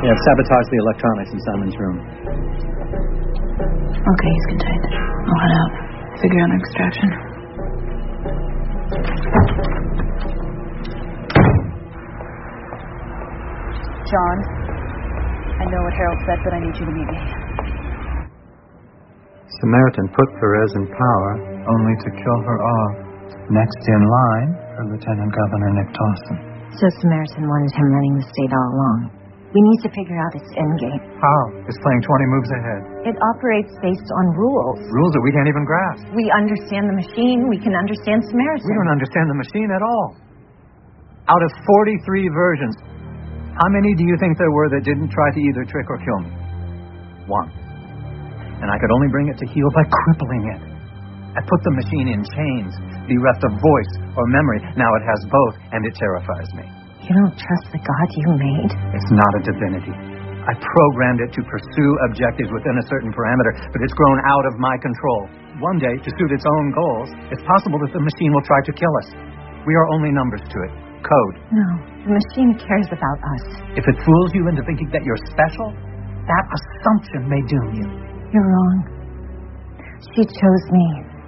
Yeah, sabotage the electronics in Simon's room. Okay, he's contained. I'll head out. Figure out an extraction. John, I know what Harold said, but I need you to meet me. Samaritan put Perez in power only to kill her off. Next in line for Lieutenant Governor Nick Dawson. So Samaritan wanted him running the state all along. We need to figure out its endgame. How? It's playing 20 moves ahead. It operates based on rules. Rules that we can't even grasp. We understand the machine. We can understand Samaritan. We don't understand the machine at all. Out of 43 versions, how many do you think there were that didn't try to either trick or kill me? One. And I could only bring it to heel by crippling it. I put the machine in chains, bereft of voice or memory. Now it has both, and it terrifies me. You don't trust the God you made? It's not a divinity. I programmed it to pursue objectives within a certain parameter, but it's grown out of my control. One day, to suit its own goals, it's possible that the machine will try to kill us. We are only numbers to it. Code. No, the machine cares about us. If it fools you into thinking that you're special, that assumption may doom you. You're wrong. She chose me.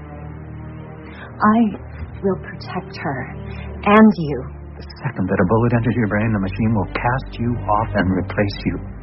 I will protect her and you. The second that a bullet enters your brain, the machine will cast you off and replace you.